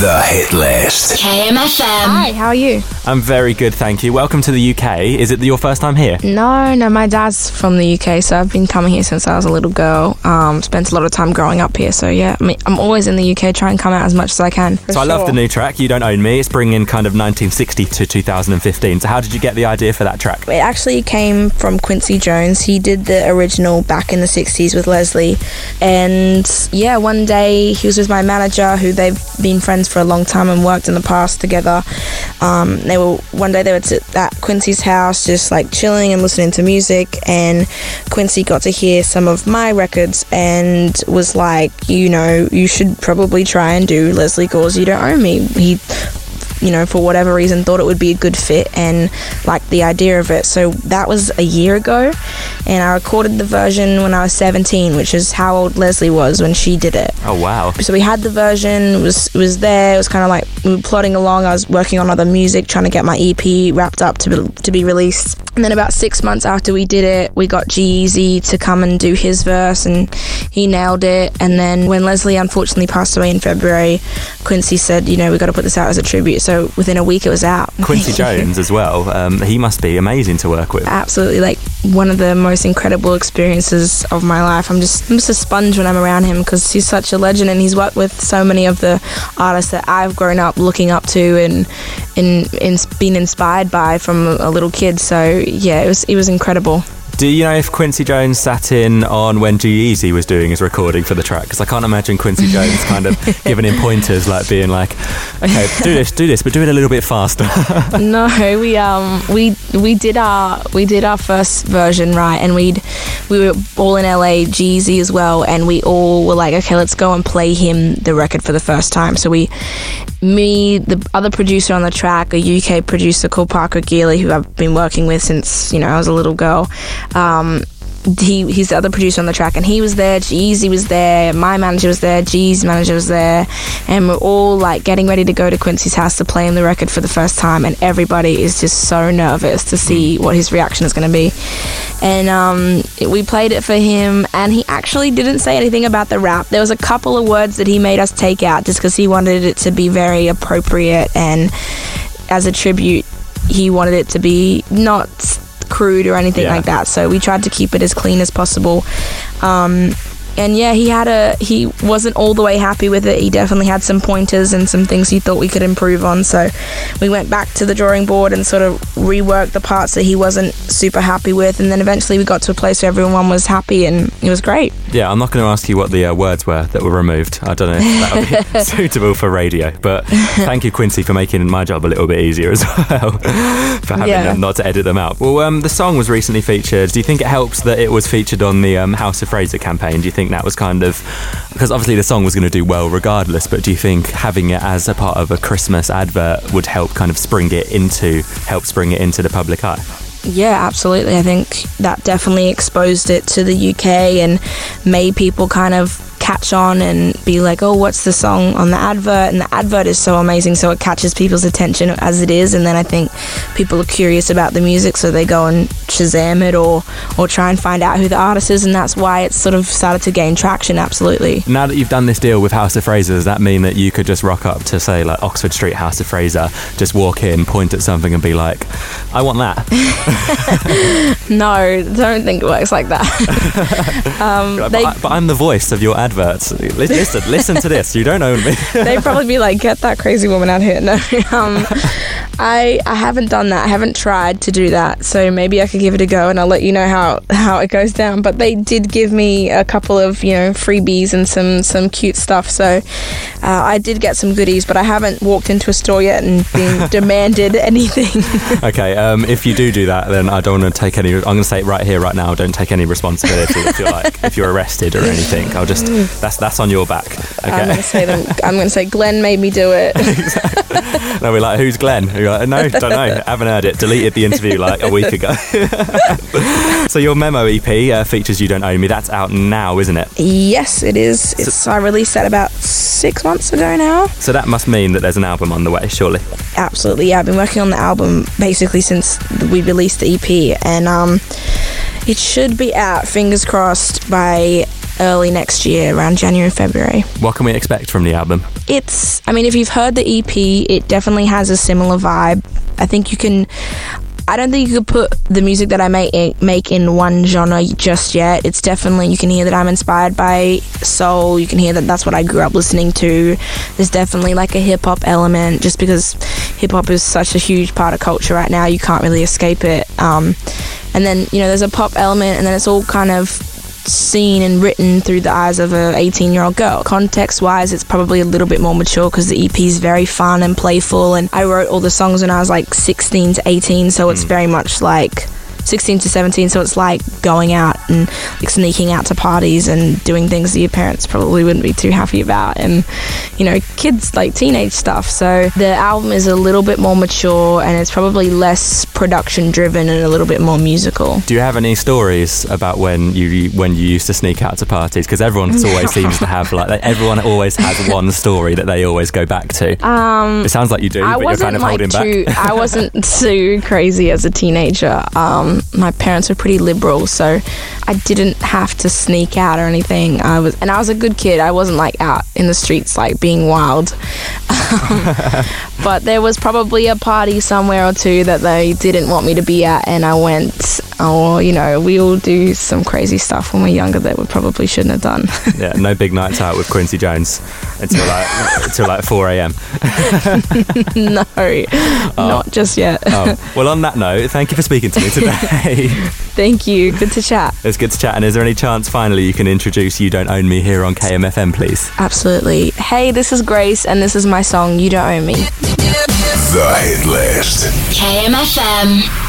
The Hit List. KMFM. Hi, how are you? I'm very good, thank you. Welcome to the UK. Is it your first time here? No, my dad's from the UK, so I've been coming here since I was a little girl. Spent a lot of time growing up here, so yeah, I'm always in the UK, try and come out as much as I can. So I love the new track, You Don't Own Me. It's bringing kind of 1960 to 2015. So how did you get the idea for that track? It actually came from Quincy Jones. He did the original back in the 60s with Leslie. And yeah, one day he was with my manager, who they've been friends for a long time and worked in the past together. One day they were at Quincy's house just like chilling and listening to music, and Quincy got to hear some of my records and was like, you should probably try and do Leslie Gore's You Don't Own Me. He, for whatever reason, thought it would be a good fit and liked the idea of it. So that was a year ago, and I recorded the version when I was 17, which is how old Leslie was when she did it. Oh, wow. So we had the version, it was there, it was kind of like we were plodding along. I was working on other music, trying to get my EP wrapped up to be released. And then about 6 months after we did it, we got G-Eazy to come and do his verse, and he nailed it. And then when Leslie unfortunately passed away in February, Quincy said, we got to put this out as a tribute. So within a week it was out. Quincy Jones as well. He must be amazing to work with. Absolutely, like one of the most incredible experiences of my life. I'm just a sponge when I'm around him, because he's such a legend, and he's worked with so many of the artists that I've grown up looking up to and been inspired by from a little kid. So yeah, it was incredible. Do you know if Quincy Jones sat in on when G-Eazy was doing his recording for the track? Because I can't imagine Quincy Jones kind of giving him pointers, like being like, okay, do this, but do it a little bit faster. No, we did our first version, right, and we were all in LA, G-Eazy as well, and we all were like, okay, let's go and play him the record for the first time. So the other producer on the track, a UK producer called Parker Geely, who I've been working with since I was a little girl. He's the other producer on the track, and he was there, G-Eazy was there, my manager was there, G's manager was there, and we're all like getting ready to go to Quincy's house to play him the record for the first time, and everybody is just so nervous to see what his reaction is going to be. And we played it for him, and he actually didn't say anything about the rap. There was a couple of words that he made us take out just because he wanted it to be very appropriate, and as a tribute he wanted it to be not crude or anything like that, so we tried to keep it as clean as possible. And yeah, he wasn't all the way happy with it. He definitely had some pointers and some things he thought we could improve on, so we went back to the drawing board and sort of reworked the parts that he wasn't super happy with, and then eventually we got to a place where everyone was happy, and it was great. Yeah, I'm not going to ask you what the words were that were removed. I don't know if that would be suitable for radio, but thank you, Quincy, for making my job a little bit easier as well, for having not to edit them out. Well, the song was recently featured. Do you think it helps that it was featured on the House of Fraser campaign? Do you think that was kind of, because obviously the song was going to do well regardless, but do you think having it as a part of a Christmas advert would help kind of spring it into the public eye? Yeah, absolutely. I think that definitely exposed it to the UK and made people kind of catch on and be like, oh, what's the song on the advert? And the advert is so amazing, so it catches people's attention as it is, and then I think people are curious about the music, so they go and Shazam it or try and find out who the artist is, and that's why it's sort of started to gain traction. Absolutely. Now that you've done this deal with House of Fraser, does that mean that you could just rock up to, say, like Oxford Street House of Fraser, just walk in, point at something and be like, I want that? No, don't think it works like that. But I'm the voice of your adverts. Listen to this. You don't own me. They'd probably be like, get that crazy woman out here. No, I haven't done that. I haven't tried to do that, so maybe I could give it a go, and I'll let you know how it goes down. But they did give me a couple of freebies and some cute stuff, so I did get some goodies, but I haven't walked into a store yet and been demanded anything. Okay, if you do that, then I don't want to take any. I'm going to say it right here, right now. Don't take any responsibility if you're arrested or anything. I'll just that's on your back. Okay. I'm going to say Glenn made me do it. They'll be like, who's Glenn? You're like, no, don't know. Haven't heard it. Deleted the interview like a week ago. So your Memo EP features You Don't Own Me. That's out now, isn't it? Yes, it is. I released that about 6 months ago now. So that must mean that there's an album on the way, surely? Absolutely, yeah. I've been working on the album basically since we released the EP, and it should be out, fingers crossed, by early next year, around January, February. What can we expect from the album? If you've heard the EP, it definitely has a similar vibe. I don't think you could put the music that I make in one genre just yet. It's definitely, you can hear that I'm inspired by soul. You can hear that that's what I grew up listening to. There's definitely like a hip-hop element, just because hip-hop is such a huge part of culture right now. You can't really escape it. And then, there's a pop element, and then it's all kind of seen and written through the eyes of a 18-year-old girl. Context-wise, it's probably a little bit more mature because the EP is very fun and playful, and I wrote all the songs when I was like 16 to 18, so it's very much like 16 to 17, so it's like going out and like sneaking out to parties and doing things that your parents probably wouldn't be too happy about, and kids, like teenage stuff. So the album is a little bit more mature, and it's probably less production driven and a little bit more musical. Do you have any stories about when you used to sneak out to parties? Because everyone always seems to have everyone always has one story that they always go back to. It sounds like you do, but you're kind of holding back. I wasn't too crazy as a teenager. My parents were pretty liberal, so I didn't have to sneak out or anything. I was a good kid. I wasn't like out in the streets like being wild. But there was probably a party somewhere or two that they didn't want me to be at, and I went. We all do some crazy stuff when we're younger that we probably shouldn't have done. Yeah, no big nights out with Quincy Jones until like 4 a.m. No, not just yet. Well, on that note, thank you for speaking to me today. Thank you. Good to chat. It's good to chat. And is there any chance finally you can introduce You Don't Own Me here on KMFM, please? Absolutely. Hey, this is Grace, and this is my song You Don't Own Me. The Hit List. KMFM.